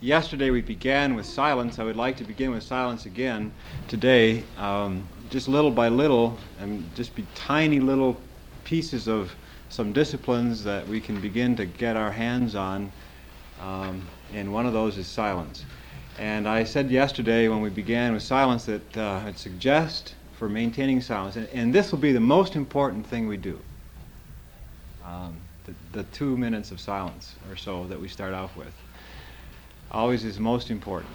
Yesterday we began with silence. I would like to begin with silence again today, just little by little, and just be tiny little pieces of some disciplines that we can begin to get our hands on, and one of those is silence. And I said yesterday when we began with silence that I'd suggest for maintaining silence, and this will be the most important thing we do, the 2 minutes of silence or so that we start off with. Always is most important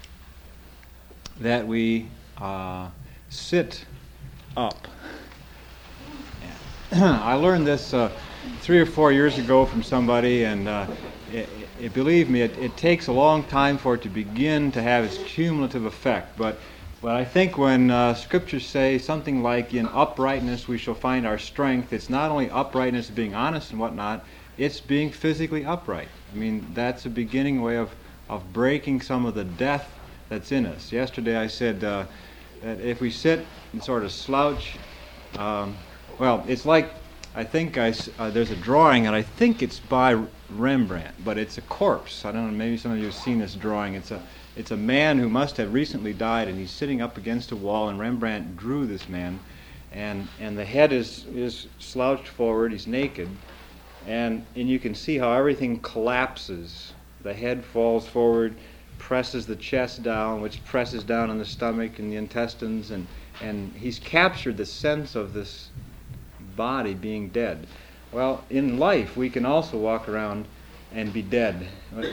that we sit up. I learned this 3 or 4 years ago from somebody, and believe me, it takes a long time for it to begin to have its cumulative effect. But I think when scriptures say something like, in uprightness we shall find our strength, it's not only uprightness of being honest and whatnot, it's being physically upright. I mean, that's a beginning way of breaking some of the death that's in us. Yesterday I said that if we sit and sort of slouch, well, it's like, I think there's a drawing, and I think it's by Rembrandt, but it's a corpse. I don't know, maybe some of you have seen this drawing. It's a man who must have recently died, and he's sitting up against a wall, and Rembrandt drew this man, and the head is slouched forward, he's naked, and you can see how everything collapses. The head falls forward, presses the chest down, which presses down on the stomach and the intestines, and he's captured the sense of this body being dead. Well, in life, we can also walk around and be dead.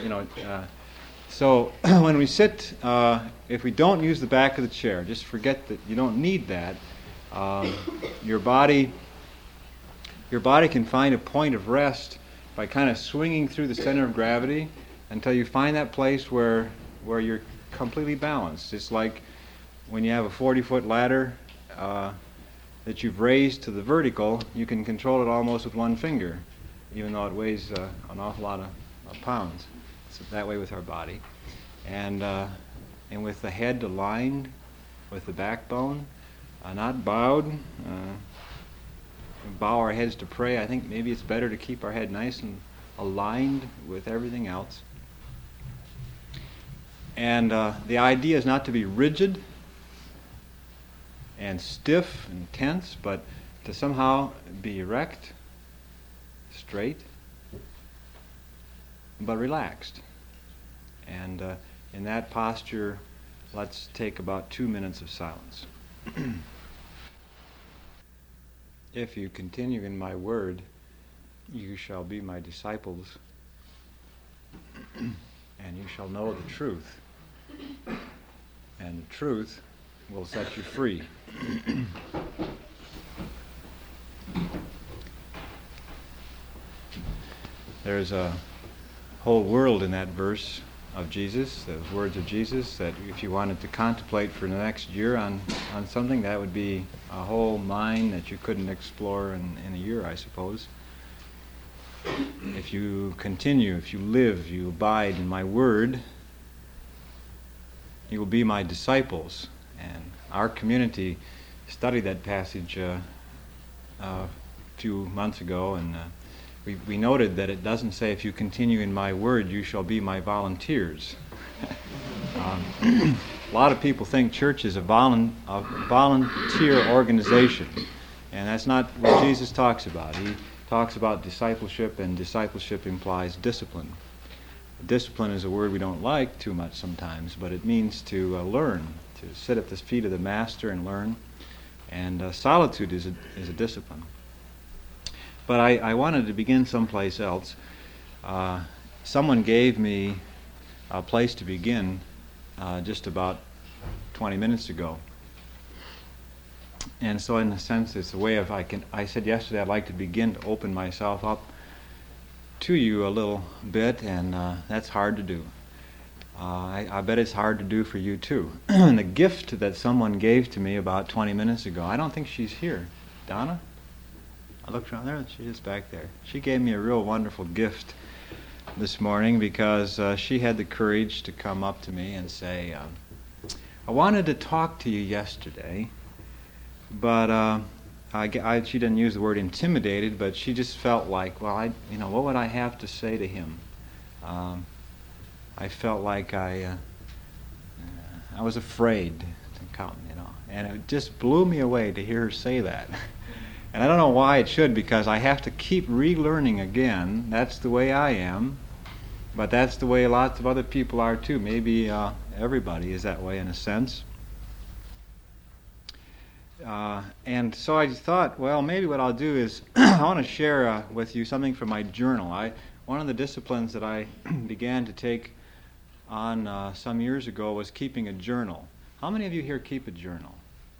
So when we sit, if we don't use the back of the chair, just forget that you don't need that. Your body can find a point of rest by kind of swinging through the center of gravity until you find that place where you're completely balanced. It's like when you have a 40-foot ladder that you've raised to the vertical, you can control it almost with one finger, even though it weighs an awful lot of pounds. It's that way with our body. And with the head aligned with the backbone, not bowed, bow our heads to pray. I think maybe it's better to keep our head nice and aligned with everything else. And the idea is not to be rigid and stiff and tense, but to somehow be erect, straight, but relaxed. And in that posture, let's take about 2 minutes of silence. If you continue in my word, you shall be my disciples, and you shall know the truth, and the truth will set you free. There's a whole world in that verse of Jesus, those words of Jesus, that if you wanted to contemplate for the next year on something, that would be a whole mind that you couldn't explore in a year, I suppose. If you continue, if you live, you abide in my word, you will be my disciples. And our community studied that passage a few months ago, and we noted that it doesn't say, if you continue in my word, you shall be my volunteers. A lot of people think church is a volunteer organization, and that's not what Jesus talks about. He talks about discipleship, and discipleship implies discipline. Discipline is a word we don't like too much sometimes, but it means to learn, to sit at the feet of the master and learn. And solitude is a discipline. But I wanted to begin someplace else. Someone gave me a place to begin just about 20 minutes ago. And so in a sense it's a way of, I said yesterday I'd like to begin to open myself up to you a little bit, and that's hard to do. I bet it's hard to do for you too. And the gift that someone gave to me about 20 minutes ago, I don't think she's here. Donna? I looked around there, she is back there. She gave me a real wonderful gift this morning because she had the courage to come up to me and say, I wanted to talk to you yesterday, but she didn't use the word intimidated, but she just felt like, well, what would I have to say to him? I felt like I was afraid to come, and it just blew me away to hear her say that. And I don't know why it should, because I have to keep relearning again. That's the way I am, but that's the way lots of other people are too. Maybe everybody is that way in a sense. And so I just thought, well, maybe what I'll do is I want to share with you something from my journal. One of the disciplines that I began to take on some years ago was keeping a journal. How many of you here keep a journal?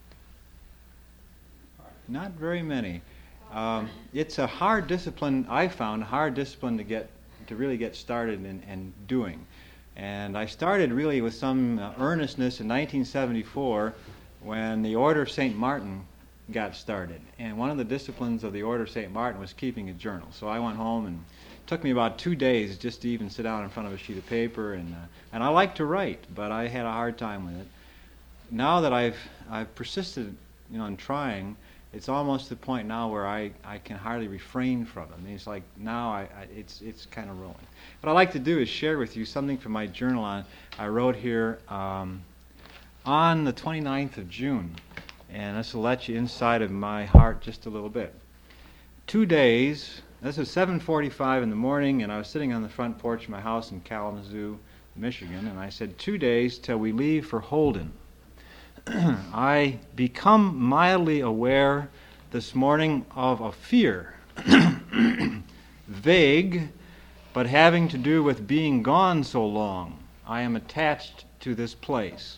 Not very many. It's a hard discipline, I found, to really get started in doing. And I started really with some earnestness in 1974 when the Order of St. Martin got started. And one of the disciplines of the Order of St. Martin was keeping a journal. So I went home, and it took me about 2 days just to even sit down in front of a sheet of paper. And I like to write, but I had a hard time with it. Now that I've persisted, in trying, it's almost to the point now where I can hardly refrain from it. I mean, it's like now it's kind of rolling. What I like to do is share with you something from my journal I wrote here on the 29th of June. And this will let you inside of my heart just a little bit. 2 days, this was 7:45 in the morning, and I was sitting on the front porch of my house in Kalamazoo, Michigan, and I said, 2 days till we leave for Holden. I become mildly aware this morning of a fear, vague, but having to do with being gone so long. I am attached to this place.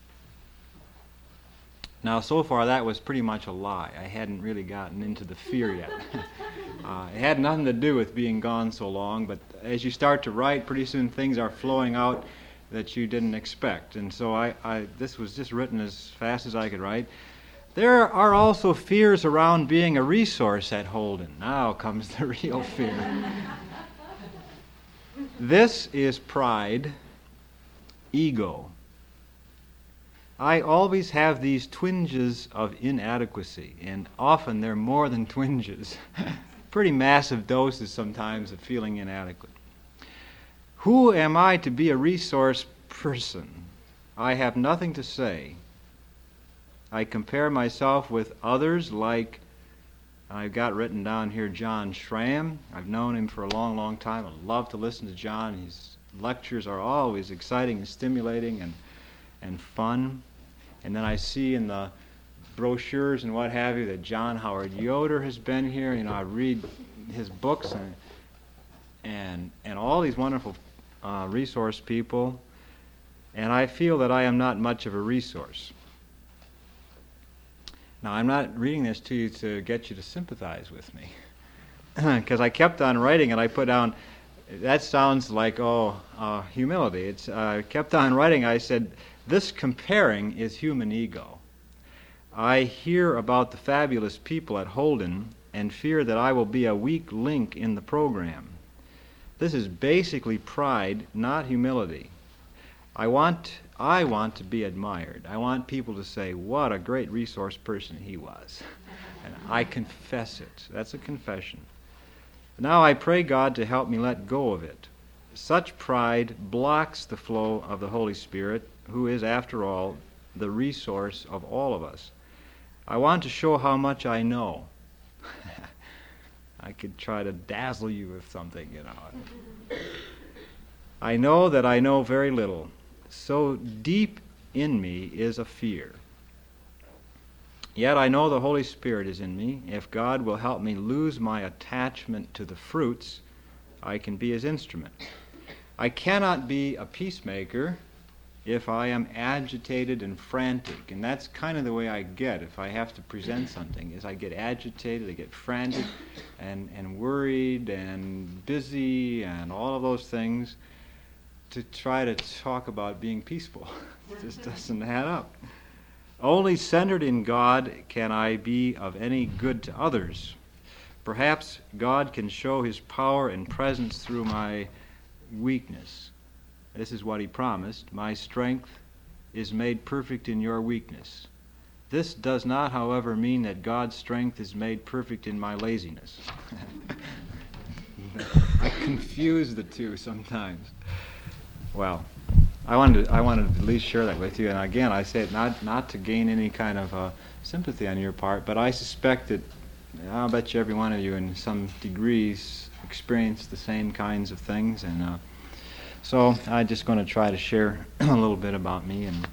Now, so far, that was pretty much a lie. I hadn't really gotten into the fear yet. It had nothing to do with being gone so long, but as you start to write, pretty soon things are flowing out that you didn't expect. And so this was just written as fast as I could write. There are also fears around being a resource at Holden. Now comes the real fear. This is pride, ego. I always have these twinges of inadequacy, and often they're more than twinges. Pretty massive doses sometimes of feeling inadequate. Who am I to be a resource person? I have nothing to say. I compare myself with others like, I've got written down here, John Schramm. I've known him for a long, long time. I love to listen to John. His lectures are always exciting and stimulating and fun. And then I see in the brochures and what have you that John Howard Yoder has been here. I read his books and all these wonderful resource people, and I feel that I am not much of a resource. Now, I'm not reading this to you to get you to sympathize with me, because I kept on writing, and I put down, that sounds like, humility. I kept on writing, I said, this comparing is human ego. I hear about the fabulous people at Holden and fear that I will be a weak link in the program. This is basically pride, not humility. I want to be admired. I want people to say, what a great resource person he was. And I confess it. That's a confession. Now I pray God to help me let go of it. Such pride blocks the flow of the Holy Spirit, who is, after all, the resource of all of us. I want to show how much I know. I could try to dazzle you with something, I know that I know very little. So deep in me is a fear. Yet I know the Holy Spirit is in me. If God will help me lose my attachment to the fruits, I can be His instrument. I cannot be a peacemaker if I am agitated and frantic. And that's kind of the way I get if I have to present something, is I get agitated, I get frantic and worried and busy and all of those things to try to talk about being peaceful. It just doesn't add up. Only centered in God can I be of any good to others. Perhaps God can show His power and presence through my weakness. This is what He promised. My strength is made perfect in your weakness. This does not, however, mean that God's strength is made perfect in my laziness. I confuse the two sometimes. well, I wanted to at least share that with you. And again, I say it not to gain any kind of sympathy on your part, but I suspect that I'll bet you every one of you in some degrees experience the same kinds of things. And so I'm just going to try to share a little bit about me and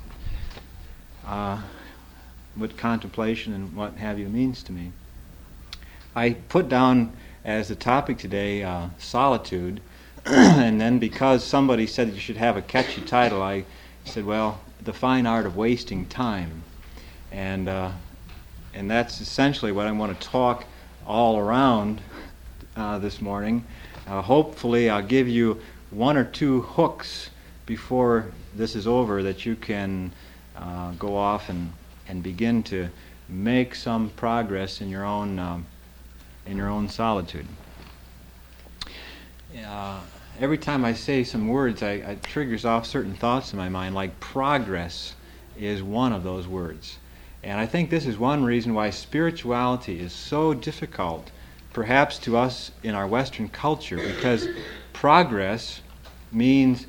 what contemplation and what have you means to me. I put down as the topic today solitude, and then because somebody said you should have a catchy title, I said, well, the fine art of wasting time. And that's essentially what I want to talk all around this morning. Hopefully I'll give you one or two hooks before this is over that you can go off and begin to make some progress in your own solitude. Every time I say some words, it triggers off certain thoughts in my mind, like progress is one of those words. And I think this is one reason why spirituality is so difficult, perhaps to us in our Western culture, because progress means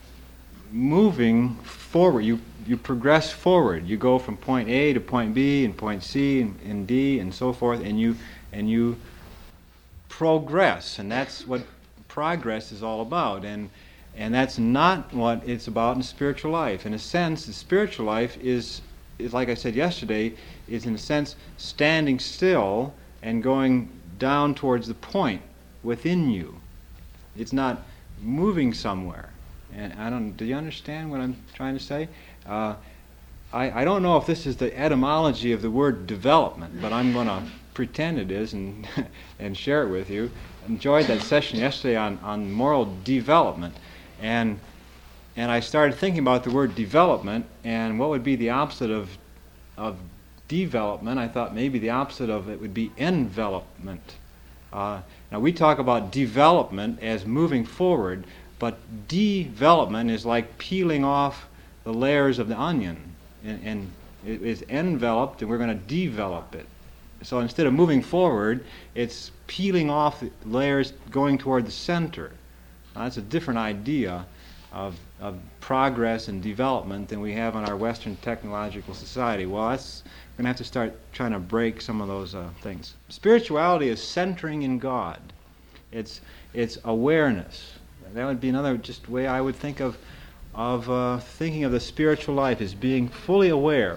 moving forward. You progress forward. You go from point A to point B and point C and D and so forth, and you progress, and that's what progress is all about. And that's not what it's about in spiritual life. In a sense, the spiritual life is like I said yesterday, is in a sense standing still and going down towards the point within you. It's not moving somewhere. And do you understand what I'm trying to say? I don't know if this is the etymology of the word development, but I'm going to pretend it is and and share it with you. Enjoyed that session yesterday on moral development, and I started thinking about the word development and what would be the opposite of development. I thought maybe the opposite of it would be envelopment. Now we talk about development as moving forward, but development is like peeling off the layers of the onion, and it is enveloped, and we're going to develop it. So instead of moving forward, it's peeling off the layers going toward the center. Now, that's a different idea of progress and development than we have in our Western technological society. Well, we're going to have to start trying to break some of those things. Spirituality is centering in God. It's awareness. That would be another just way I would think of thinking of the spiritual life as being fully aware.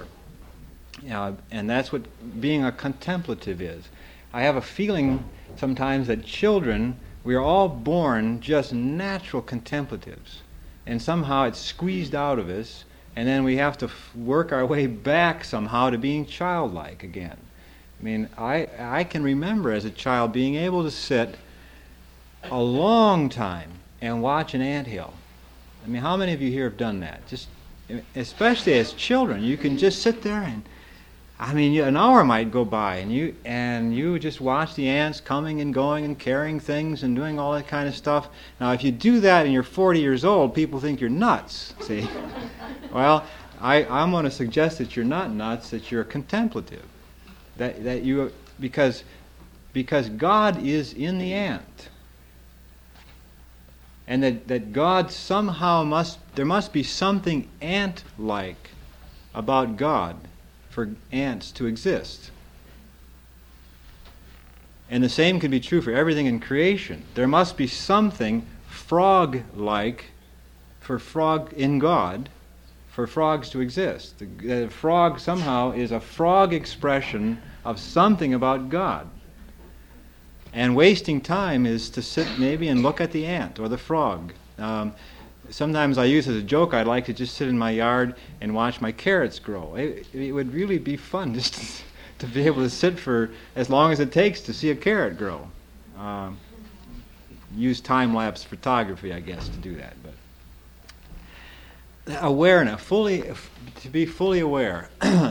And that's what being a contemplative is. I have a feeling sometimes that children, we are all born just natural contemplatives. And somehow it's squeezed out of us, and then we have to work our way back somehow to being childlike again. I mean, I can remember as a child being able to sit a long time and watch an anthill. I mean, how many of you here have done that? Just, especially as children, you can just sit there and, I mean, an hour might go by, and you just watch the ants coming and going and carrying things and doing all that kind of stuff. Now, if you do that and you're 40 years old, people think you're nuts. See, well, I'm going to suggest that you're not nuts, that you're contemplative, that you because God is in the ant, and that God somehow there must be something ant-like about God for ants to exist. And the same can be true for everything in creation. There must be something frog-like in God for frogs to exist. The frog somehow is a frog expression of something about God. And wasting time is to sit maybe and look at the ant or the frog. Sometimes I use as a joke, I'd like to just sit in my yard and watch my carrots grow. It would really be fun just to be able to sit for as long as it takes to see a carrot grow. Use time-lapse photography, I guess, to do that. But awareness, to be fully aware.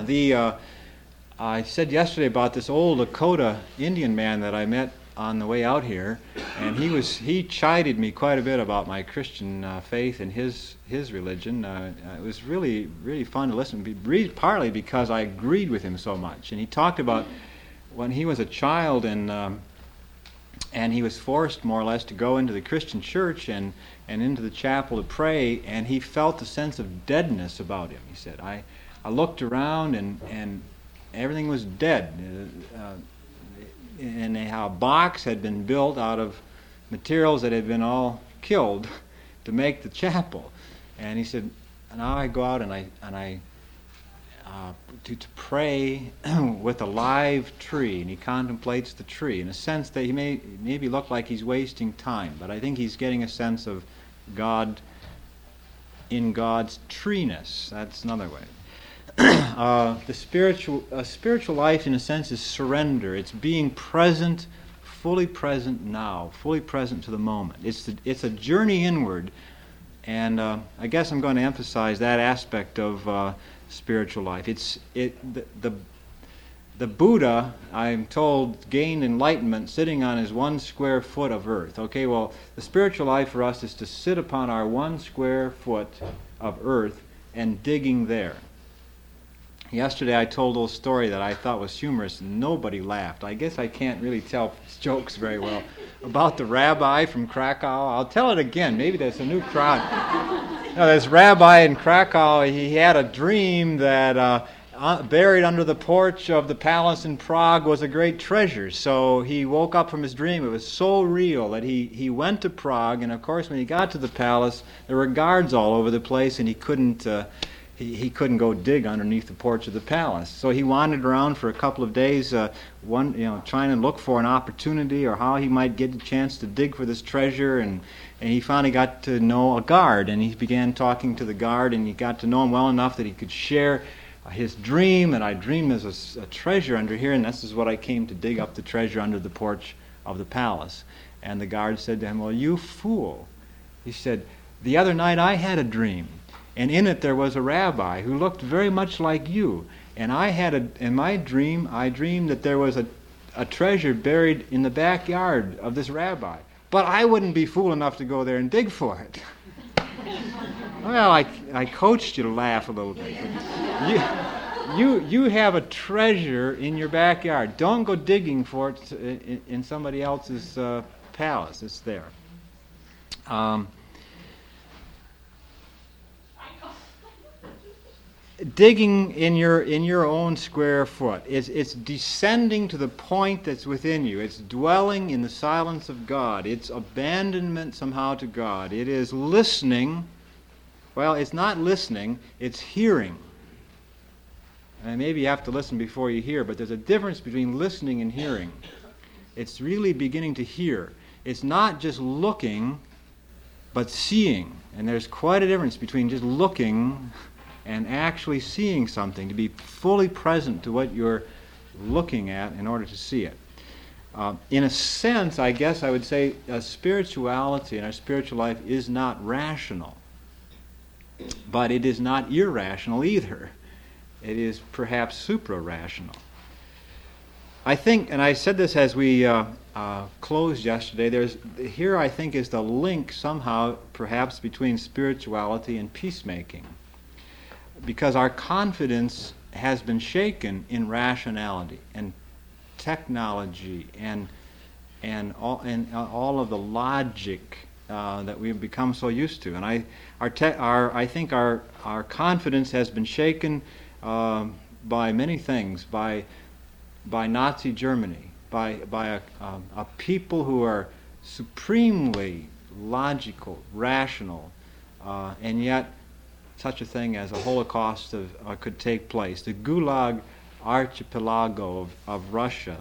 I said yesterday about this old Lakota Indian man that I met on the way out here, and he chided me quite a bit about my Christian faith and his religion. It was really, really fun to listen, partly because I agreed with him so much. And he talked about when he was a child and And he was forced, more or less, to go into the Christian church and into the chapel to pray, and he felt a sense of deadness about him. He said, I looked around and everything was dead. And a box had been built out of materials that had been all killed to make the chapel. And he said, now I go out and I to pray with a live tree, and he contemplates the tree in a sense that he maybe look like he's wasting time, but I think he's getting a sense of God in God's treeness. That's another way. The spiritual life, in a sense, is surrender. It's being present, fully present now, fully present to the moment. It's a journey inward, and I guess I'm going to emphasize that aspect of spiritual life. The Buddha, I'm told, gained enlightenment sitting on his 1 square foot of earth. Okay, well, the spiritual life for us is to sit upon our 1 square foot of earth and digging there. Yesterday I told a little story that I thought was humorous and nobody laughed. I guess I can't really tell jokes very well. About the rabbi from Krakow. I'll tell it again. Maybe there's a new crowd. Now, this rabbi in Krakow, he had a dream that buried under the porch of the palace in Prague was a great treasure. So he woke up from his dream. It was so real that he went to Prague, and of course when he got to the palace, there were guards all over the place, and he couldn't go dig underneath the porch of the palace. So he wandered around for a couple of days, trying to look for an opportunity or how he might get a chance to dig for this treasure. And he finally got to know a guard, and he began talking to the guard, and he got to know him well enough that he could share his dream. And I dreamed there's a treasure under here, and this is what I came to dig up the treasure under the porch of the palace. And the guard said to him, "Well, you fool." He said, "The other night I had a dream. And in it there was a rabbi who looked very much like you. And in my dream, I dreamed that there was a treasure buried in the backyard of this rabbi. But I wouldn't be fool enough to go there and dig for it." Well, I coached you to laugh a little bit. You have a treasure in your backyard. Don't go digging for it in somebody else's palace. It's there. Digging in your own square foot. It's descending to the point that's within you. It's dwelling in the silence of God. It's abandonment somehow to God. It is listening. Well, it's not listening, it's hearing. And maybe you have to listen before you hear, but there's a difference between listening and hearing. It's really beginning to hear. It's not just looking, but seeing. And there's quite a difference between just looking and actually seeing something, to be fully present to what you're looking at in order to see it. In a sense, I guess I would say spirituality and our spiritual life is not rational, but it is not irrational either. It is perhaps supra-rational. I think, and I said this as we closed yesterday, here I think is the link somehow perhaps between spirituality and peacemaking. Because our confidence has been shaken in rationality and technology and all of the logic that we've become so used to. And I think our confidence has been shaken by many things, by Nazi Germany, by a people who are supremely logical, rational, and yet such a thing as a Holocaust could take place. The Gulag archipelago of Russia,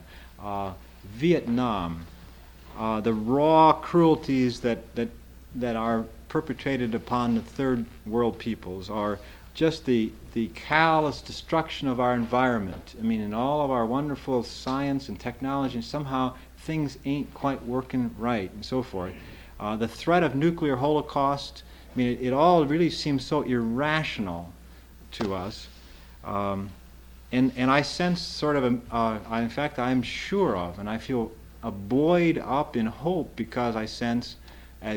Vietnam, the raw cruelties that are perpetrated upon the third world peoples, or just the callous destruction of our environment. I mean, in all of our wonderful science and technology, somehow things ain't quite working right, and so forth. The threat of nuclear holocaust, I mean, it all really seems so irrational to us. And I sense sort of, in fact, I'm sure of, and I feel buoyed up in hope because I sense a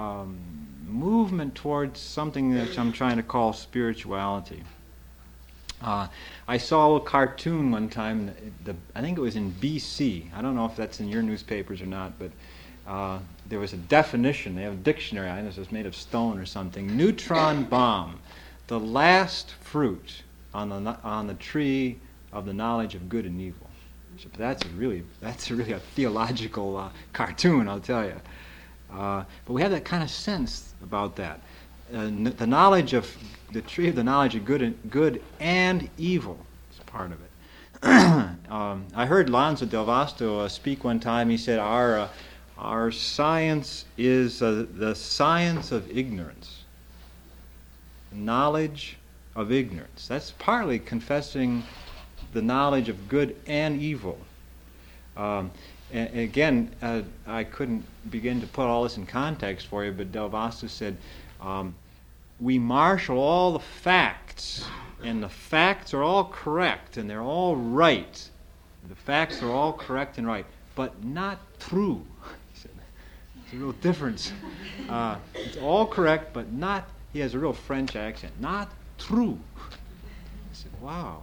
movement towards something that I'm trying to call spirituality. I saw a little cartoon one time. I think it was in BC. I don't know if that's in your newspapers or not, but there was a definition. They have a dictionary. I think it was made of stone or something. Neutron bomb, the last fruit on the tree of the knowledge of good and evil. So that's really a theological cartoon, I'll tell you. But we have that kind of sense about that. The knowledge of the tree of the knowledge of good and evil is part of it. I heard Lanza del Vasto speak one time. He said, "Our science is the science of ignorance, knowledge of ignorance." That's partly confessing the knowledge of good and evil. And again, I couldn't begin to put all this in context for you, but Del Vasto said, we marshal all the facts, and the facts are all correct, and they're all right. The facts are all correct and right, but not true. He said, there's a real difference. It's all correct, but not, he has a real French accent, not true. I said, wow.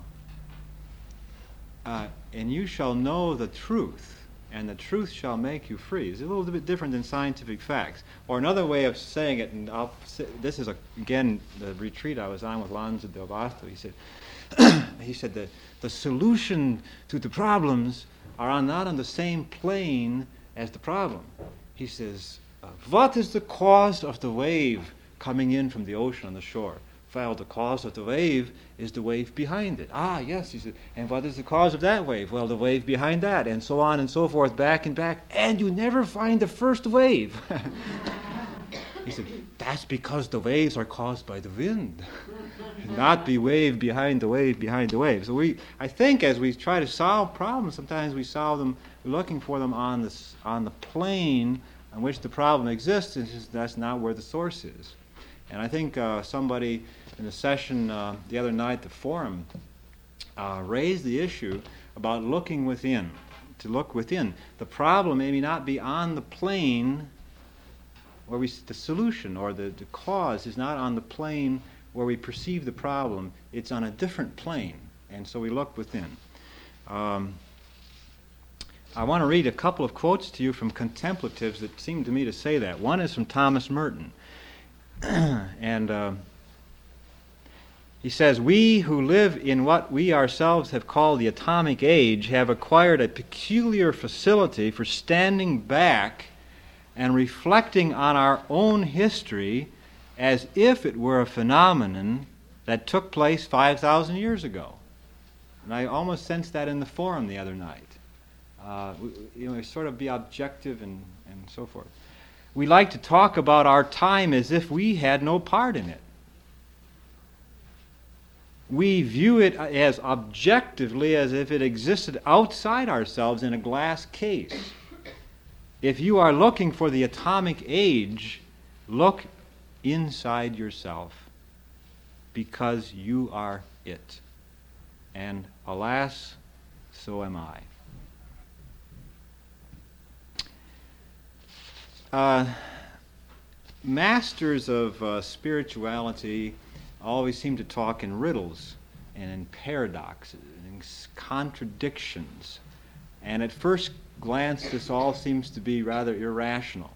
And you shall know the truth, and the truth shall make you free. It's a little bit different than scientific facts. Or another way of saying it, and this is again the retreat I was on with Lanza del Vasto. He said that the solution to the problems are not on the same plane as the problem. He says, what is the cause of the wave coming in from the ocean on the shore? Well, the cause of the wave is the wave behind it. Ah, yes, he said. And what is the cause of that wave? Well, the wave behind that, and so on and so forth, back and back, and you never find the first wave. He said, that's because the waves are caused by the wind, not the wave behind the wave behind the wave. So I think as we try to solve problems, sometimes we solve them, we're looking for them on the plane on which the problem exists, and that's not where the source is. And I think somebody in the session the other night, the forum, raised the issue about looking within. To look within. The problem may not be on the plane where the solution or the cause is not on the plane where we perceive the problem. It's on a different plane. And so we look within. I want to read a couple of quotes to you from contemplatives that seem to me to say that. One is from Thomas Merton. And he says, we who live in what we ourselves have called the atomic age have acquired a peculiar facility for standing back and reflecting on our own history as if it were a phenomenon that took place 5,000 years ago. And I almost sensed that in the forum the other night. We sort of be objective and so forth. We like to talk about our time as if we had no part in it. We view it as objectively as if it existed outside ourselves in a glass case. If you are looking for the atomic age, look inside yourself, because you are it. And alas, so am I. Masters of spirituality always seem to talk in riddles and in paradoxes and in contradictions. And at first glance, this all seems to be rather irrational.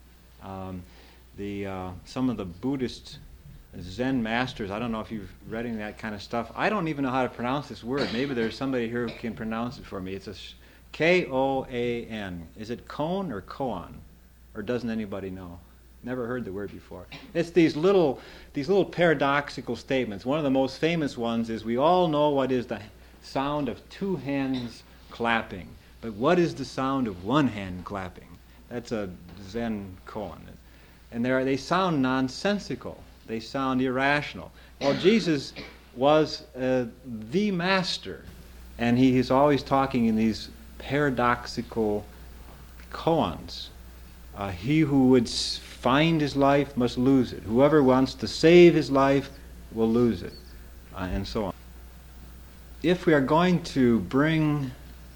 Some of the Buddhist Zen masters, I don't know if you've read any of that kind of stuff. I don't even know how to pronounce this word. Maybe there's somebody here who can pronounce it for me. It's a K-O-A-N. Is it koan or koan? Or doesn't anybody know? Never heard the word before. It's these little paradoxical statements. One of the most famous ones is, we all know what is the sound of two hands clapping, but what is the sound of one hand clapping? That's a Zen koan. And they sound nonsensical. They sound irrational. Well, Jesus was the master, and he is always talking in these paradoxical koans. He who would find his life must lose it. Whoever wants to save his life will lose it, and so on. If we are going to bring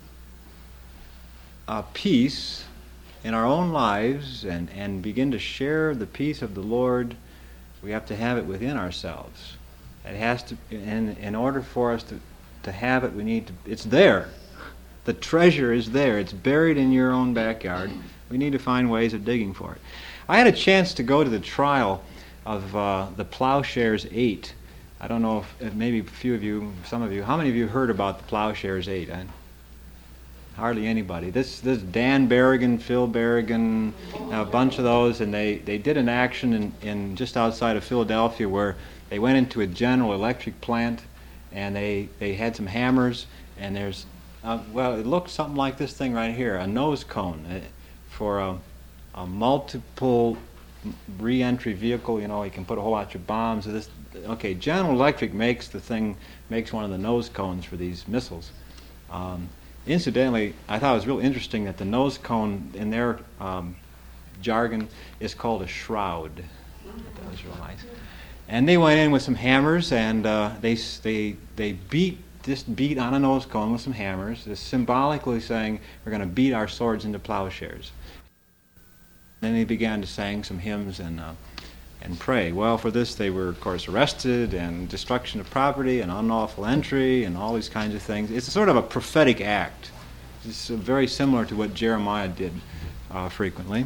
peace in our own lives and begin to share the peace of the Lord, we have to have it within ourselves. It has to, in order for us to have it, we need to, it's there. The treasure is there. It's buried in your own backyard. We need to find ways of digging for it. I had a chance to go to the trial of the Plowshares 8. I don't know if maybe a few of you, some of you, how many of you heard about the Plowshares 8? Hardly anybody. This Dan Berrigan, Phil Berrigan, a bunch of those, and they did an action in just outside of Philadelphia where they went into a General Electric plant, and they had some hammers, and there's well, it looks something like this thing right here, a nose cone for a multiple re-entry vehicle. You know, you can put a whole bunch of bombs. Okay, General Electric makes one of the nose cones for these missiles. Incidentally, I thought it was real interesting that the nose cone in their jargon is called a shroud. That was real nice. And they went in with some hammers, and they beat on a nose cone with some hammers, just symbolically saying we're going to beat our swords into plowshares. Then they began to sing some hymns and pray. Well, for this they were, of course, arrested, and destruction of property and unlawful entry and all these kinds of things. It's sort of a prophetic act. It's very similar to what Jeremiah did frequently.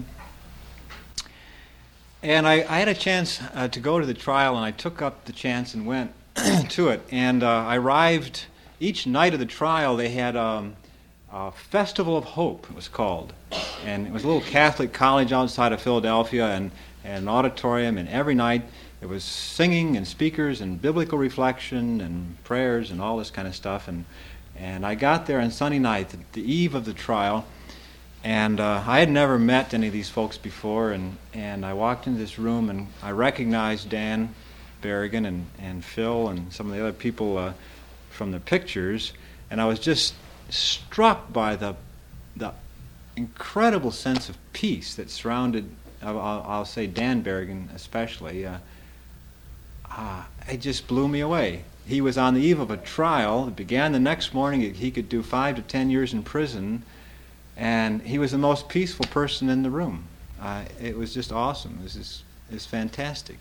And I had a chance to go to the trial, and I took up the chance and went to it. And I arrived, each night of the trial they had a Festival of Hope, it was called. And it was a little Catholic college outside of Philadelphia, and an auditorium, and every night it was singing and speakers and biblical reflection and prayers and all this kind of stuff. And I got there on Sunday night, the eve of the trial, and I had never met any of these folks before, and I walked into this room, and I recognized Dan Berrigan and Phil and some of the other people from the pictures, and I was just struck by the incredible sense of peace that surrounded, I'll say Dan Berrigan especially. It just blew me away. He was on the eve of a trial. It began the next morning. He could do 5 to 10 years in prison, and he was the most peaceful person in the room. It was just awesome. It was fantastic.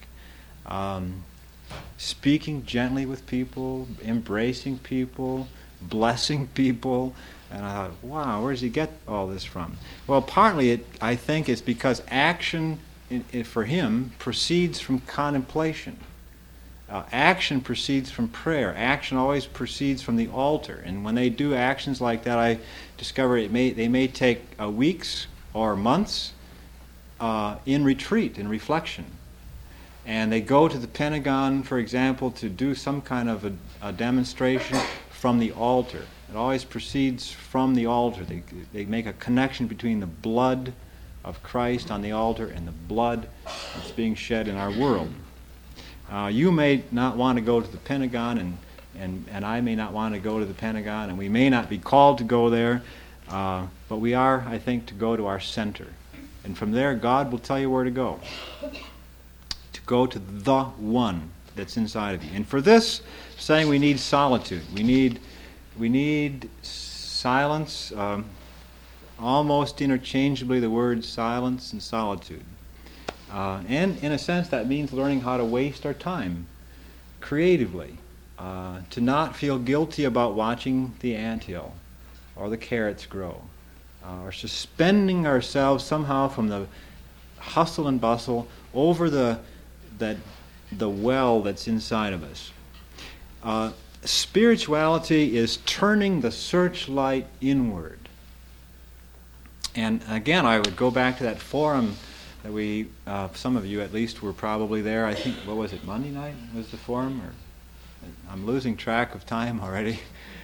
Speaking gently with people, embracing people, blessing people. And I thought, wow, where does he get all this from? Well, partly I think it's because action for him proceeds from contemplation. Action proceeds from prayer. Action always proceeds from the altar. And when they do actions like that, I discover they may take weeks or months in retreat, in reflection. And they go to the Pentagon, for example, to do some kind of a demonstration from the altar. It always proceeds from the altar. They make a connection between the blood of Christ on the altar and the blood that's being shed in our world. You may not want to go to the Pentagon, and I may not want to go to the Pentagon, and we may not be called to go there, but we are, I think, to go to our center. And from there, God will tell you where to go. To go to the one that's inside of you. And for this, saying we need solitude. We need silence, almost interchangeably the words silence and solitude. And in a sense that means learning how to waste our time creatively, to not feel guilty about watching the anthill or the carrots grow, or suspending ourselves somehow from the hustle and bustle over the well that's inside of us. Spirituality is turning the searchlight inward. And again, I would go back to that forum that we, some of you at least, were probably there. I think, what was it, Monday night was the forum? Or I'm losing track of time already.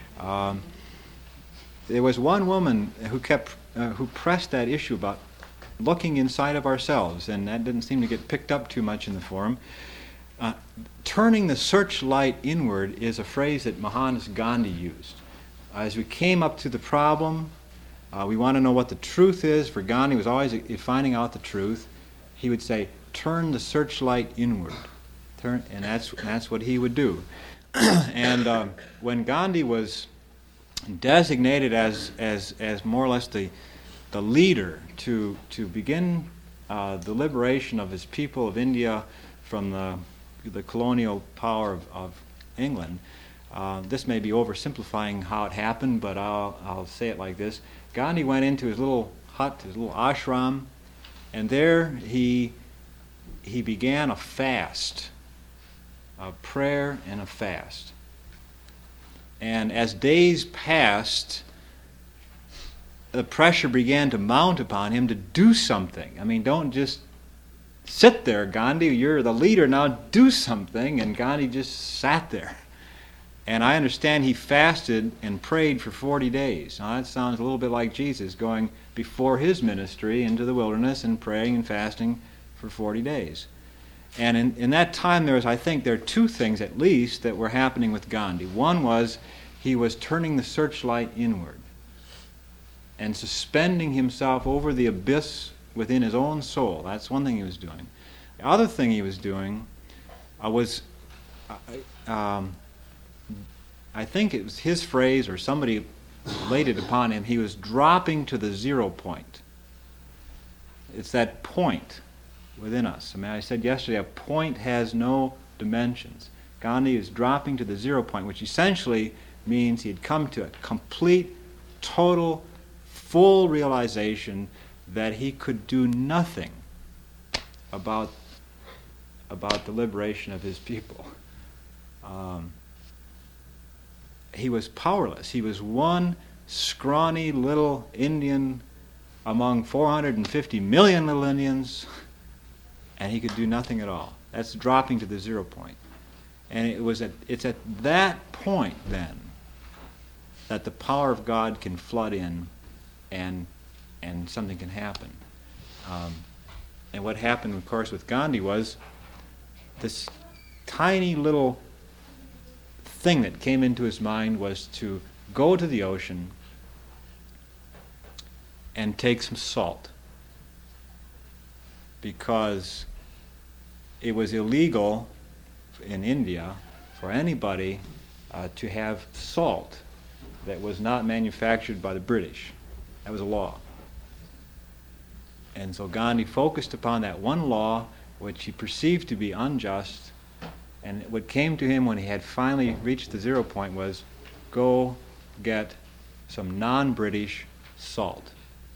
There was one woman who pressed that issue about looking inside of ourselves, and that didn't seem to get picked up too much in the forum. Turning the searchlight inward is a phrase that Mahatma Gandhi used. As we came up to the problem, we want to know what the truth is. For Gandhi was always finding out the truth. He would say, turn the searchlight inward. And that's what he would do. And when Gandhi was designated as more or less the leader to begin the liberation of his people of India from the the colonial power of England. This may be oversimplifying how it happened, but I'll say it like this. Gandhi went into his little hut, his little ashram, and there he began a fast, a prayer and a fast. And as days passed, the pressure began to mount upon him to do something. I mean, don't just sit there, Gandhi. You're the leader now. Do something. And Gandhi just sat there. And I understand he fasted and prayed for 40 days. Now that sounds a little bit like Jesus going before his ministry into the wilderness and praying and fasting for 40 days. And in that time there are two things at least that were happening with Gandhi. One was he was turning the searchlight inward and suspending himself over the abyss within his own soul. That's one thing he was doing. The other thing he was doing was I think it was his phrase, or somebody laid it upon him, he was dropping to the 0 point. It's that point within us. I mean, I said yesterday, a point has no dimensions. Gandhi is dropping to the 0 point, which essentially means he had come to a complete, total, full realization that he could do nothing about the liberation of his people. He was powerless. He was one scrawny little Indian among 450 million little Indians, and he could do nothing at all. That's dropping to the 0 point. And it's at that point then that the power of God can flood in and something can happen. And what happened, of course, with Gandhi was this tiny little thing that came into his mind was to go to the ocean and take some salt, because it was illegal in India for anybody to have salt that was not manufactured by the British. That was a law. And so Gandhi focused upon that one law, which he perceived to be unjust. And what came to him when he had finally reached the 0 point was, go get some non-British salt.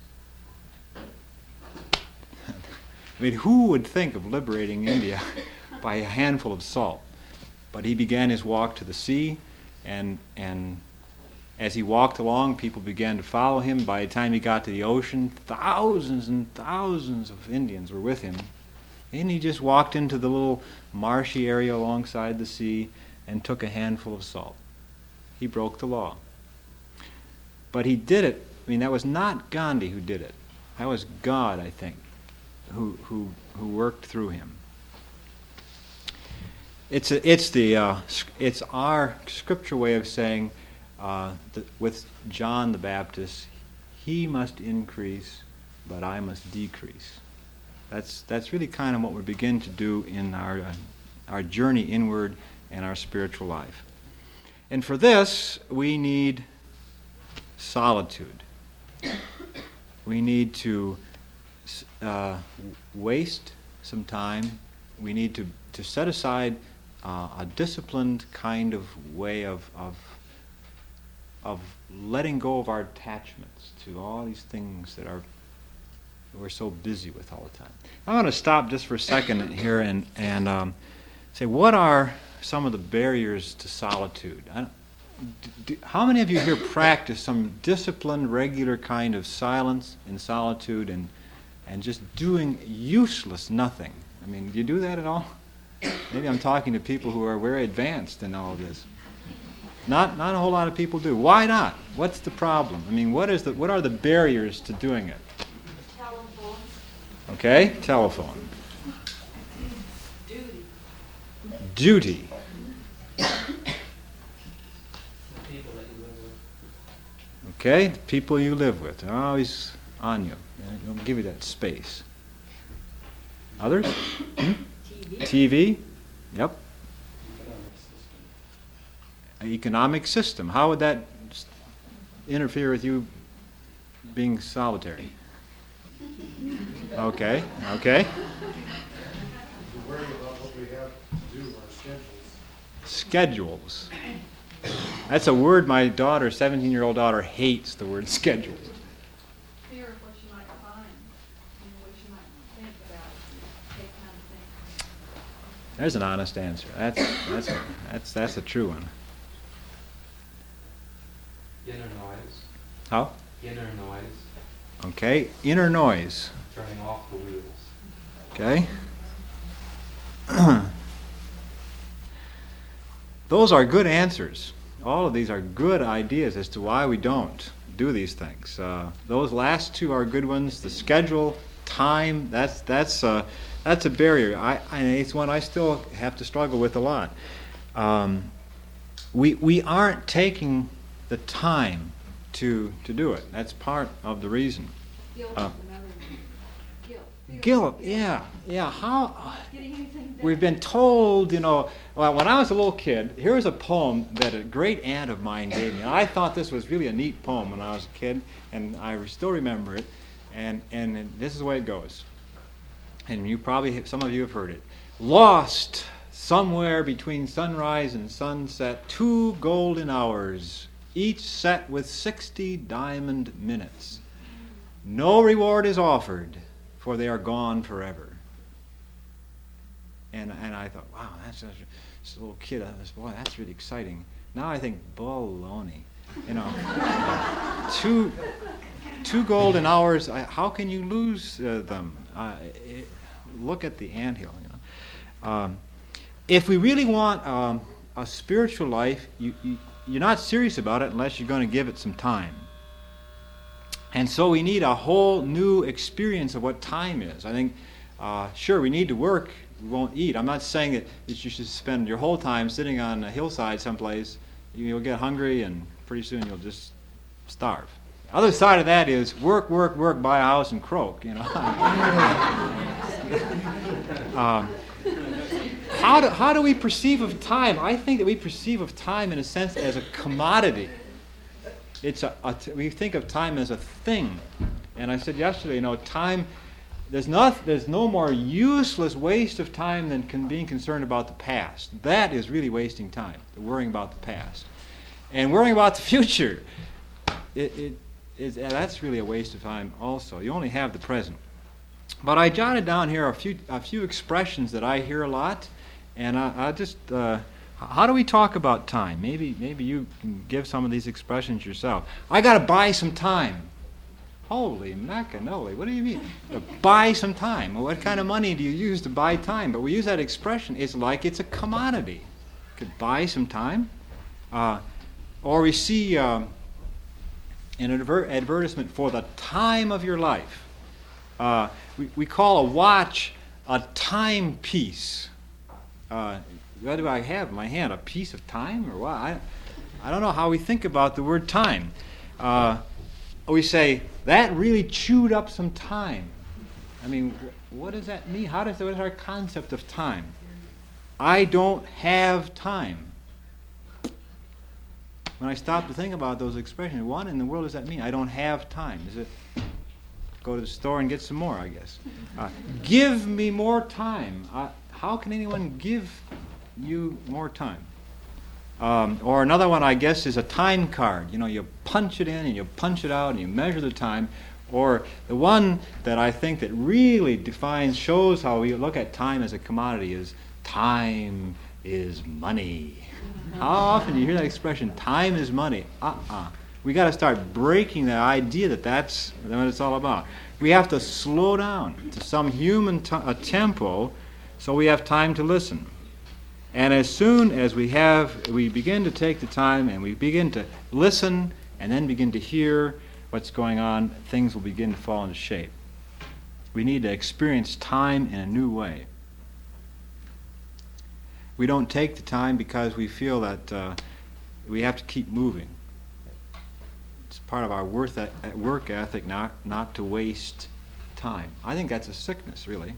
I mean, who would think of liberating India by a handful of salt? But he began his walk to the sea, and as he walked along, people began to follow him. By the time he got to the ocean, thousands and thousands of Indians were with him. And he just walked into the little marshy area alongside the sea and took a handful of salt. He broke the law. But he did it. I mean, that was not Gandhi who did it. That was God, I think, who worked through him. It's our scripture way of saying with John the Baptist, he must increase, but I must decrease. That's really kind of what we begin to do in our journey inward and our spiritual life. And for this, we need solitude. We need to waste some time. We need to set aside a disciplined kind of way of letting go of our attachments to all these things that we're so busy with all the time. I want to stop just for a second here and say, what are some of the barriers to solitude? How many of you here practice some disciplined, regular kind of silence and solitude and just doing useless nothing? I mean, do you do that at all? Maybe I'm talking to people who are very advanced in all of this. Not a whole lot of people do. Why not? What's the problem? I mean, what are the barriers to doing it? Telephone. Okay, telephone. Duty. Okay, the people you live with. They're always on you. They don't give you that space. Others? TV. Yep. An economic system. How would that interfere with you being solitary? Okay. We're worried about what we have to do are Schedules. schedules. That's a word my daughter, 17-year-old daughter, hates the word schedules. Fear of what you might find, what you might think about, take time to think. There's an honest answer. That's a true one. Inner noise. How? Inner noise. Okay, inner noise. Turning off the wheels. Okay. Those are good answers. All of these are good ideas as to why we don't do these things. Those last two are good ones. The schedule, time, that's a barrier. And it's one I still have to struggle with a lot. We aren't taking the time to do it. That's part of the reason. Guilt is another one. Guilt. Guilt, yeah. How? Getting anything done. We've been told, well, when I was a little kid, here's a poem that a great aunt of mine gave me. I thought this was really a neat poem when I was a kid, and I still remember it. And this is the way it goes. And some of you have heard it. Lost somewhere between sunrise and sunset, 2 golden hours, each set with 60 diamond minutes. No reward is offered, for they are gone forever. And I thought, wow, that's such a little kid. Boy, that's really exciting. Now I think, baloney. Two golden hours. How can you lose them? Look at the anthill. If we really want a spiritual life, you're not serious about it unless you're going to give it some time. And so we need a whole new experience of what time is. I think, sure, we need to work. We won't eat. I'm not saying that you should spend your whole time sitting on a hillside someplace. You'll get hungry, and pretty soon you'll just starve. The other side of that is work, buy a house, and croak. How do we perceive of time? I think that we perceive of time in a sense as a commodity. We think of time as a thing. And I said yesterday, time, there's no more useless waste of time than being concerned about the past. That is really wasting time, worrying about the past. And worrying about the future, that's really a waste of time also. You only have the present. But I jotted down here a few expressions that I hear a lot, and I just... how do we talk about time? Maybe you can give some of these expressions yourself. I got to buy some time. Holy macanoli, what do you mean? Buy some time. Well, what kind of money do you use to buy time? But we use that expression. It's like it's a commodity. Could buy some time. Or we see an advertisement for the time of your life. We call a watch a timepiece. What do I have in my hand? A piece of time or what? I don't know how we think about the word time. We say, that really chewed up some time. I mean, what does that mean? What is our concept of time? I don't have time. When I stop to think about those expressions, what in the world does that mean? I don't have time. Is it go to the store and get some more, I guess? Give me more time. How can anyone give you more time? Or another one, I guess, is a time card. You punch it in and you punch it out and you measure the time. Or the one that I think that really shows how we look at time as a commodity is time is money. How often do you hear that expression, time is money? We got to start breaking the idea that that's what it's all about. We have to slow down to some human tempo so we have time to listen. And as soon as we begin to take the time and we begin to listen and then begin to hear what's going on, things will begin to fall into shape. We need to experience time in a new way. We don't take the time because we feel that we have to keep moving. It's part of our work ethic not to waste time. I think that's a sickness, really.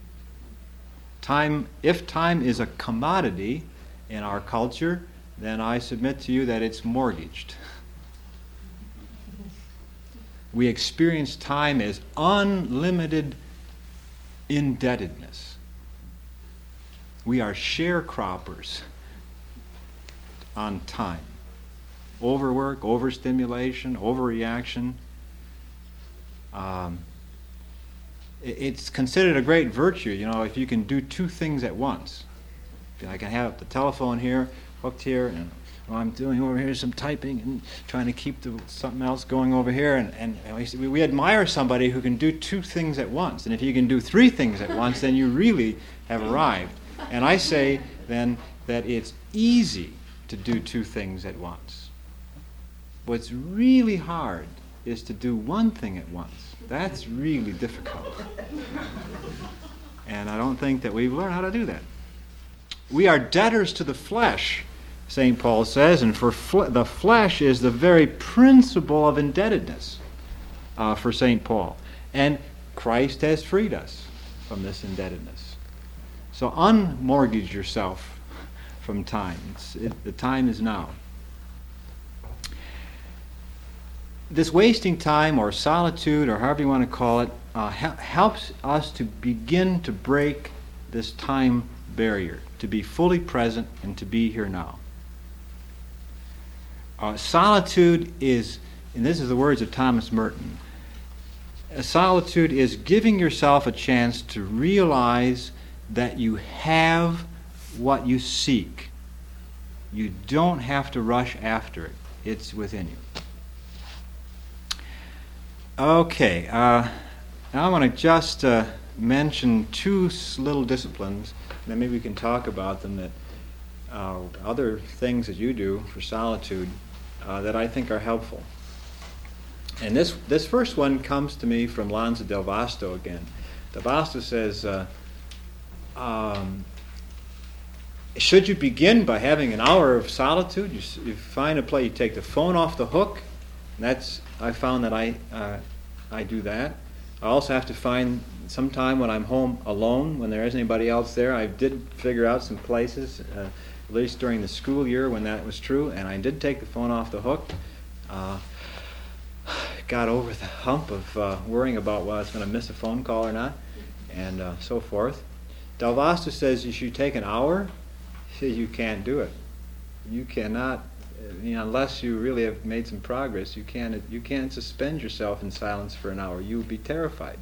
If time is a commodity in our culture, then I submit to you that it's mortgaged. We experience time as unlimited indebtedness. We are sharecroppers on time. Overwork, overstimulation, overreaction. It's considered a great virtue, if you can do two things at once. I can have the telephone here, hooked here, and I'm doing over here some typing and trying to keep something else going over here. And we admire somebody who can do two things at once. And if you can do three things at once, then you really have arrived. And I say then that it's easy to do two things at once. What's really hard is to do one thing at once. That's really difficult. And I don't think that we've learned how to do that. We are debtors to the flesh, St. Paul says, and for the flesh is the very principle of indebtedness for St. Paul. And Christ has freed us from this indebtedness. So unmortgage yourself from time. The time is now. This wasting time or solitude or however you want to call it helps us to begin to break this time barrier, to be fully present and to be here now. Solitude is, and this is the words of Thomas Merton, solitude is giving yourself a chance to realize that you have what you seek. You don't have to rush after it. It's within you. Okay, now I want to just mention two little disciplines, and then maybe we can talk about them, that other things that you do for solitude that I think are helpful. And this first one comes to me from Lanza del Vasto again. Del Vasto says, should you begin by having an hour of solitude, you find a place, you take the phone off the hook. I found that I do that. I also have to find some time when I'm home alone, when there isn't anybody else there. I did figure out some places, at least during the school year when that was true, and I did take the phone off the hook. Got over the hump of worrying about whether I was going to miss a phone call or not, and so forth. Del Vasto says you should take an hour. He says you can't do it. You cannot. Unless you really have made some progress, you can't suspend yourself in silence for an hour. You would be terrified.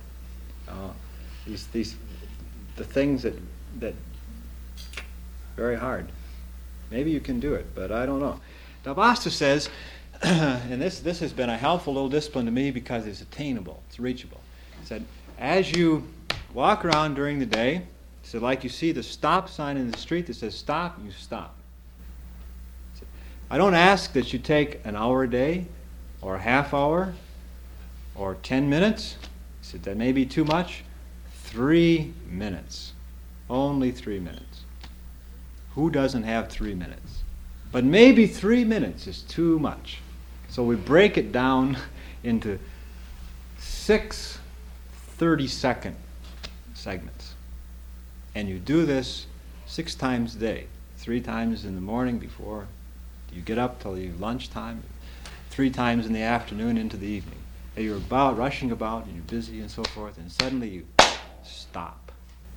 The things that very hard. Maybe you can do it, but I don't know. Del Vasto says, and this has been a helpful little discipline to me because it's attainable, it's reachable. He said, as you walk around during the day, so like you see the stop sign in the street that says stop, you stop. I don't ask that you take an hour a day, or a half hour, or 10 minutes. He said that may be too much. 3 minutes. Only 3 minutes. Who doesn't have 3 minutes? But maybe 3 minutes is too much. So we break it down into 6 30-second segments. And you do this 6 times a day. 3 times in the morning before you get up till your lunchtime, 3 times in the afternoon into the evening. And you're rushing about, and you're busy and so forth, and suddenly you stop.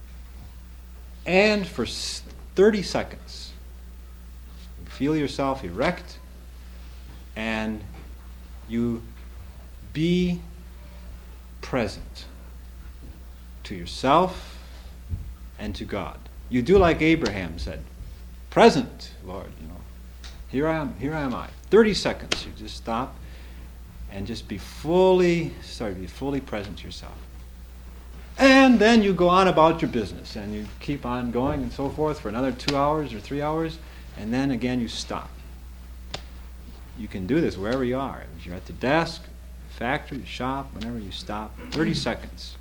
And for 30 seconds, you feel yourself erect, and you be present to yourself and to God. You do like Abraham said, present, Lord, Here I am I. 30 seconds, you just stop and just be fully present to yourself. And then you go on about your business, and you keep on going and so forth for another 2 hours or 3 hours, and then again you stop. You can do this wherever you are. If you're at the desk, factory, shop, whenever you stop, 30 seconds.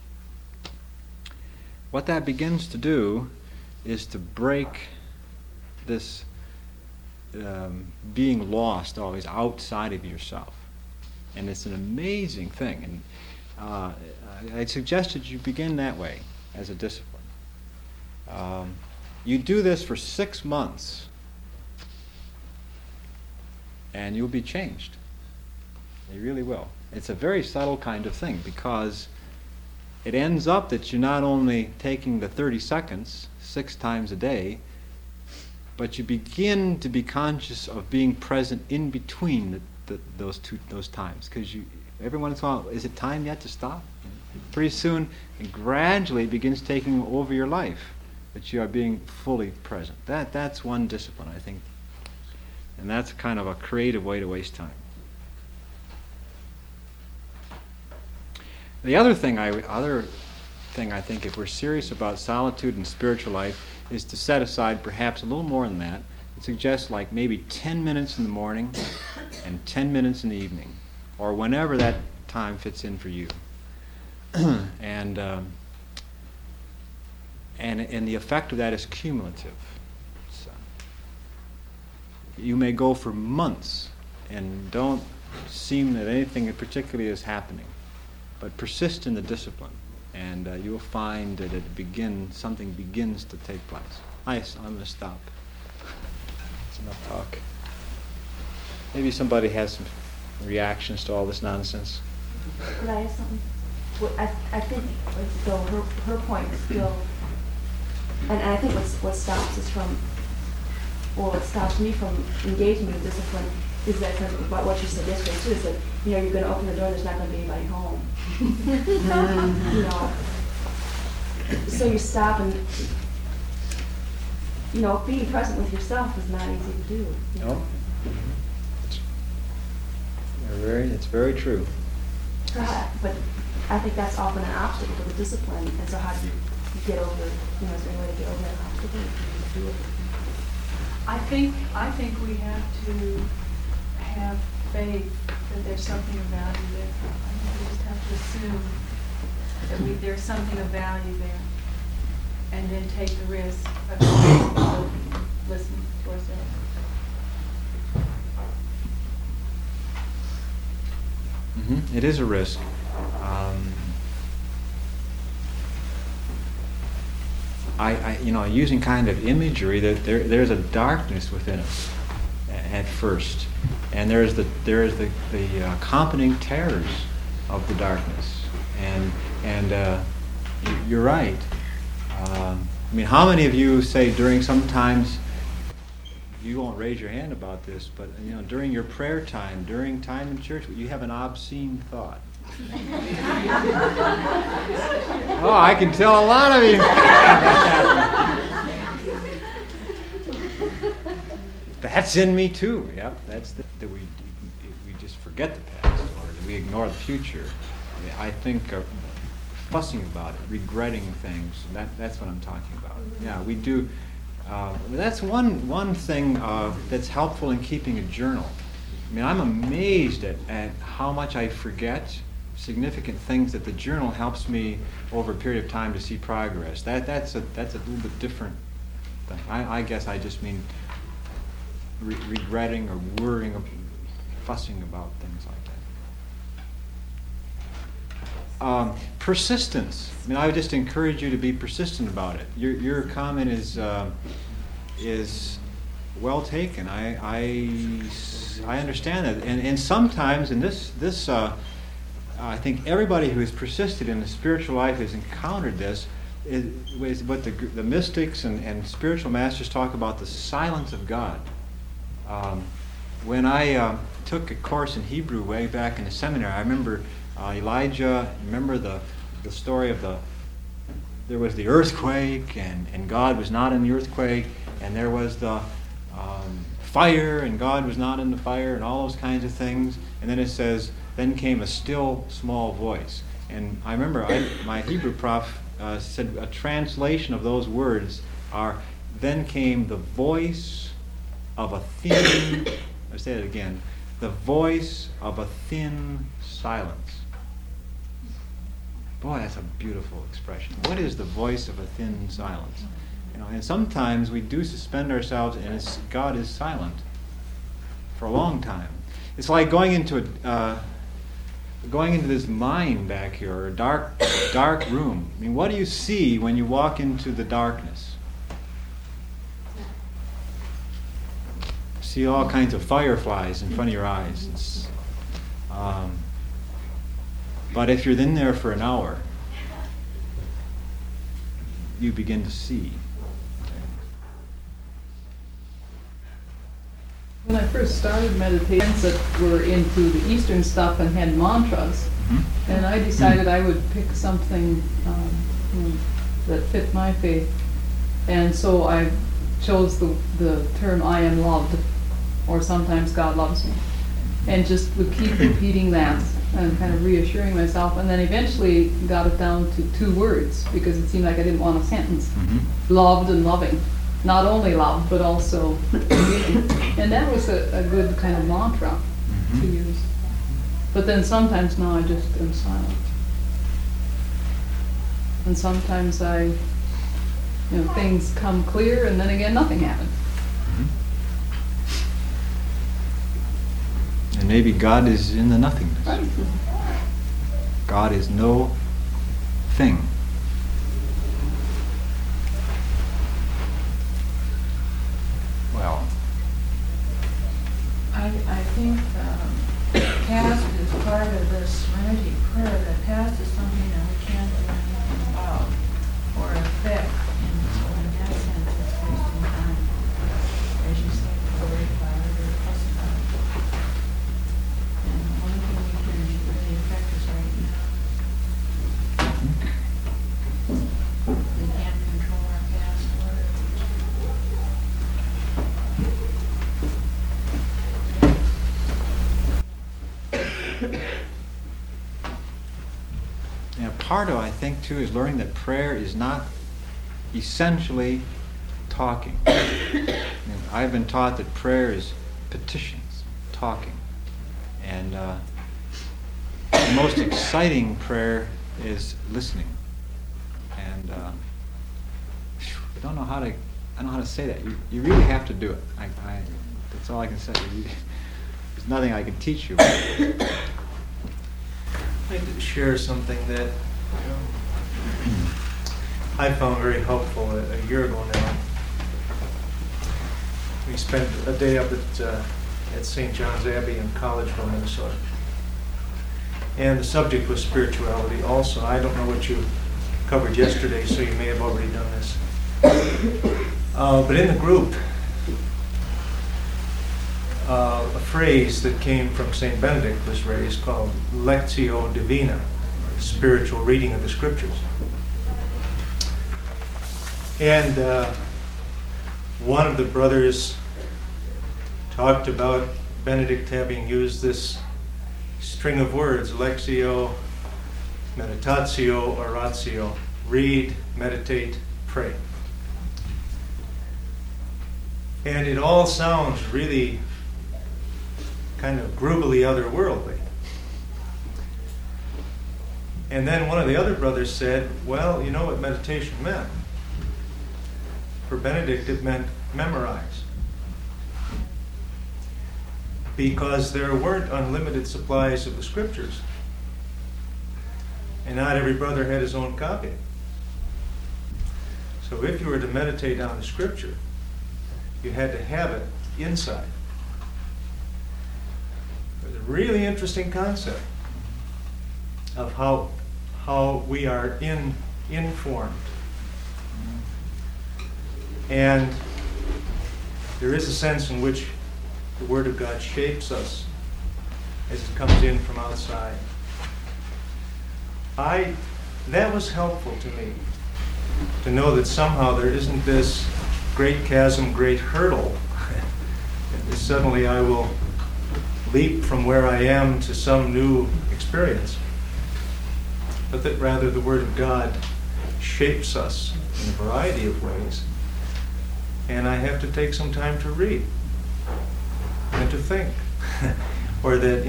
What that begins to do is to break this being lost always outside of yourself. And it's an amazing thing. And I suggested you begin that way as a discipline. You do this for 6 months, and you'll be changed. You really will. It's a very subtle kind of thing because it ends up that you're not only taking the 30 seconds 6 times a day, but you begin to be conscious of being present in between those times. Because every once in a while, is it time yet to stop? Pretty soon, and gradually, it begins taking over your life, that you are being fully present. That's one discipline, I think. And that's kind of a creative way to waste time. The other thing I think, if we're serious about solitude and spiritual life, is to set aside perhaps a little more than that. It suggests like maybe 10 minutes in the morning and 10 minutes in the evening, or whenever that time fits in for you. And the effect of that is cumulative. So you may go for months and don't seem that anything particularly is happening, but persist in the discipline, and you will find that something begins to take place. I'm going to stop. It's enough talk. Maybe somebody has some reactions to all this nonsense. Could I ask something? Well, I think, though, her point is still, and I think what stops us from, or what stops me from engaging in discipline is that, about what you said yesterday too, is that, you're going to open the door and there's not going to be anybody home. So you stop and, being present with yourself is not easy to do. No. It's very true. But I think that's often an obstacle to the discipline, and so how do you get over, is there any way to get over that obstacle? To do it? I think we have to have faith that there's something of value there. I think we just have to assume that there's something of value there, and then take the risk of listening to ourselves. Mm-hmm. It is a risk. Using kind of imagery, that there's a darkness within us at first, and there's the accompanying terrors of the darkness, and you're right. How many of you say during sometimes, you won't raise your hand about this, but during your prayer time, during time in church, you have an obscene thought? Oh, I can tell a lot of you. That's in me too. Yep, that's that we just forget the past, or that we ignore the future. I think fussing about it, regretting things. That's what I'm talking about. Yeah, we do. That's one thing that's helpful in keeping a journal. I'm amazed at how much I forget significant things that the journal helps me over a period of time to see progress. That's a little bit different thing. I guess I just mean regretting or worrying, or fussing about things like that. Persistence. I would just encourage you to be persistent about it. Your comment is well taken. I understand that, and sometimes, and this I think everybody who has persisted in the spiritual life has encountered this. Is what the mystics and spiritual masters talk about, the silence of God. When I took a course in Hebrew way back in the seminary, I remember Elijah. Remember the story of there was the earthquake, and God was not in the earthquake, and there was the fire, and God was not in the fire, and all those kinds of things. And then it says, then came a still small voice. And I remember my Hebrew prof said a translation of those words are, then came the voice of a thin, I say it again, the voice of a thin silence. Boy, that's a beautiful expression. What is the voice of a thin silence? And sometimes we do suspend ourselves, and God is silent for a long time. It's like going into this mine back here, or a dark room. What do you see when you walk into the darkness? See all kinds of fireflies in front of your eyes. But if you're in there for an hour, you begin to see. When I first started meditations that were into the Eastern stuff and had mantras, and I decided I would pick something that fit my faith. And so I chose the term "I am loved," or sometimes "God loves me," and just would keep repeating that and kind of reassuring myself. And then eventually got it down to 2 words because it seemed like I didn't want a sentence. Loved and loving. Not only loved, but also forgiving. And that was a good kind of mantra to use. But then sometimes now I just am silent. And sometimes things come clear and then again nothing happens. And maybe God is in the nothingness. Right. God is no thing. Well, I think past is part of the serenity prayer. The past is something that we can't do anything about or affect. And so in that sense, it's wasting time. As you say, worried about it or fuss about it. And the only thing we can really affect is right now. We can't control our past or yeah, part of, I think, too, is learning that prayer is not essentially talking. I've been taught that prayer is petitions, talking. And the most exciting prayer is listening. And I don't know how to say that. You really have to do it. That's all I can say. There's nothing I can teach you. I'd like to share something that I found very helpful a year ago now. We spent a day up at St. John's Abbey in Collegeville, Minnesota. And the subject was spirituality also. I don't know what you covered yesterday, so you may have already done this. But in the group, a phrase that came from St. Benedict was raised called Lectio Divina, or spiritual reading of the scriptures. And one of the brothers talked about Benedict having used this string of words, Lectio, Meditatio, Oratio, read, meditate, pray. And it all sounds really kind of groovily otherworldly. And then one of the other brothers said, well, you know what meditation meant? For Benedict, it meant memorize. Because there weren't unlimited supplies of the scriptures. And not every brother had his own copy. So if you were to meditate on the scripture, you had to have it inside. It was a really interesting concept of how we are informed. And there is a sense in which the Word of God shapes us as it comes in from outside. That was helpful to me, to know that somehow there isn't this great chasm, great hurdle. that suddenly I will leap from where I am to some new experience. But that rather the Word of God shapes us in a variety of ways. And I have to take some time to read and to think. Or that,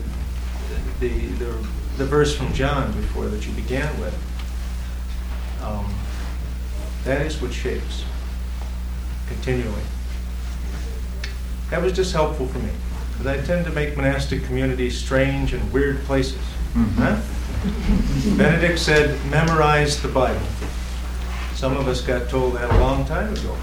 the verse from John before that you began with, that is what shapes continually. That was just helpful for me, because I tend to make monastic communities strange and weird places. Mm-hmm. Huh? Benedict said, memorize the Bible. Some of us got told that a long time ago.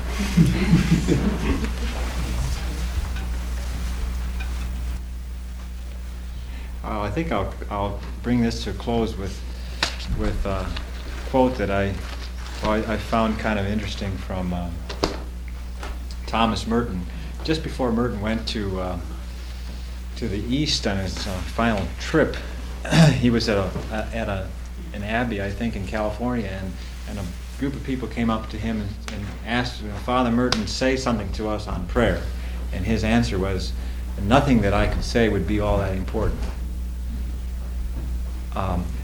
I think I'll bring this to a close with a quote that I Well, I found kind of interesting from Thomas Merton. Just before Merton went to the East on his final trip, he was at an abbey, I think, in California, and a group of people came up to him and asked, Father Merton, say something to us on prayer. And his answer was, nothing that I could say would be all that important.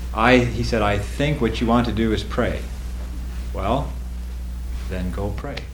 He said, I think what you want to do is pray. Well, then go pray.